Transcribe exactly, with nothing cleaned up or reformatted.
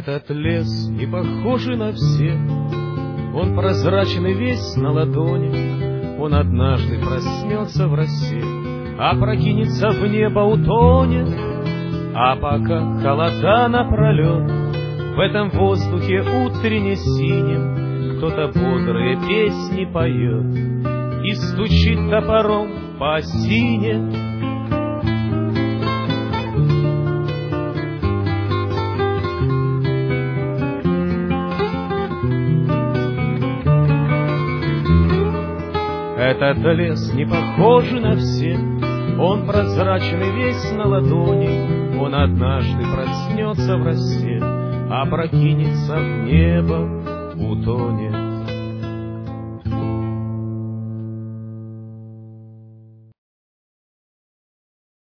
Этот лес не похожий на все, он прозрачный весь на ладони. Он однажды проснется в росе, опрокинется в небо, утонет. А пока холода напролет, в этом воздухе утренне синем кто-то бодрые песни поет и стучит топором по осине. Этот лес не похож на все, он прозрачный весь на ладони. Он однажды проснется в росе, опрокинется в небо, утонет.